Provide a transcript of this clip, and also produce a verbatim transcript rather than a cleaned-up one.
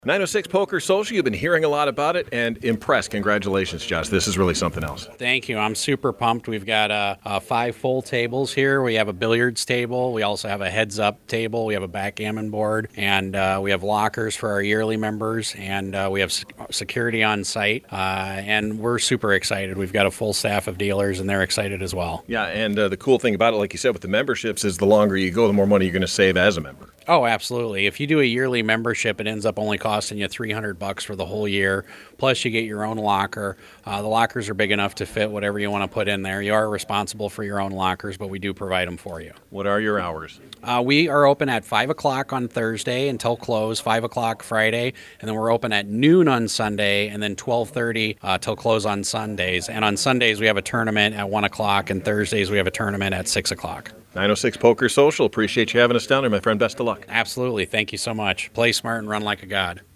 nine oh six Poker Social, you've been hearing a lot about it and impressed. Congratulations, Josh. This is really something else. Thank you. I'm super pumped. We've got uh, uh, five full tables here. We have a billiards table. We also have a heads-up table. We have a backgammon board. And uh, we have lockers for our yearly members. And uh, we have sec- security on site. Uh, and we're super excited. We've got a full staff of dealers, and they're excited as well. Yeah, and uh, the cool thing about it, like you said, with the memberships is the longer you go, the more money you're going to save as a member. Oh, absolutely. If you do a yearly membership, it ends up only costing you three hundred bucks for the whole year. Plus, you get your own locker. Uh, the lockers are big enough to fit whatever you want to put in there. You are responsible for your own lockers, but we do provide them for you. What are your hours? Uh, we are open at five o'clock on Thursday until close, five o'clock Friday, and then we're open at noon on Sunday, and then twelve thirty uh, till close on Sundays. And on Sundays, we have a tournament at one o'clock, and Thursdays, we have a tournament at six o'clock. nine oh six Poker Social. Appreciate you having us down there, my friend. Best of luck. Absolutely. Thank you so much. Play smart and run like a god.